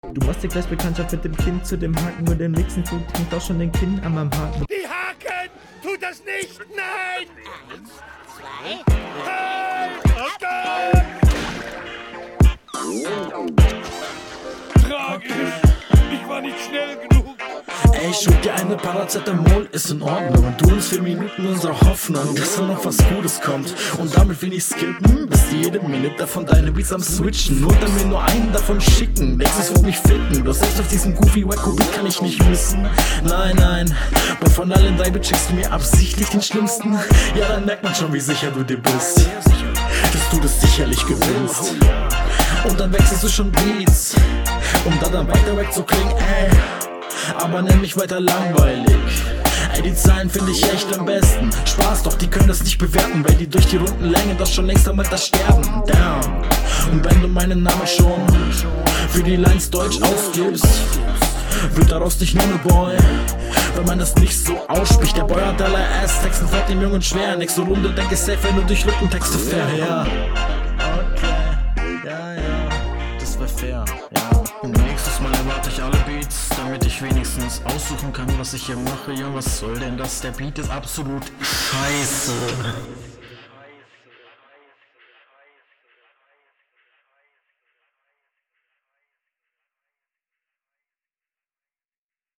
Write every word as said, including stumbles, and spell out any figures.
Du machst dir gleich Bekanntschaft mit dem Kind zu dem Haken, nur den nächsten Tod hängt auch schon den Kinn an meinem Haken. Die Haken! Tut das nicht! Nein! Eins, zwei, Halt! Okay! Tragisch! Ich war nicht schnell genug! Ey, ich schuld dir eine Paracetamol, ist in Ordnung. Und du uns vier Minuten unserer Hoffnung, dass da noch was Gutes kommt. Und damit will ich skippen, bis jede Minute von deinen Beats am Switchen. Nur dann mir nur einen davon schicken, denkst es wird mich ficken. Du sagst auf diesen goofy wacko Beat kann ich nicht missen. Nein, nein, und von allen drei schickst du mir absichtlich den schlimmsten. Ja, dann merkt man schon, wie sicher du dir bist, dass du das sicherlich gewinnst. Und dann wechselst du schon Beats, um da dann weiter wegzuklingen, ey. Aber nenn mich weiter langweilig. Ey, die Zahlen finde ich echt am besten. Spaß, doch die können das nicht bewerten, weil die durch die runden Länge doch schon längst einmal das sterben. Down. Und wenn du meinen Namen schon für die Lines Deutsch ausgibst, wird daraus nicht nur ne Boy, wenn man das nicht so ausspricht. Der Boy hat aller Ass-Texten, fällt dem Jungen schwer. Nächste Runde denke ich safe, wenn du durch Lückentexte fair, ja. Okay, ja, ja, das wär fair, ja. Und nächstes Mal erwarte ich alle Beats, damit ich wenigstens aussuchen kann, was ich hier mache. Ja, was soll denn das? Der Beat ist absolut scheiße.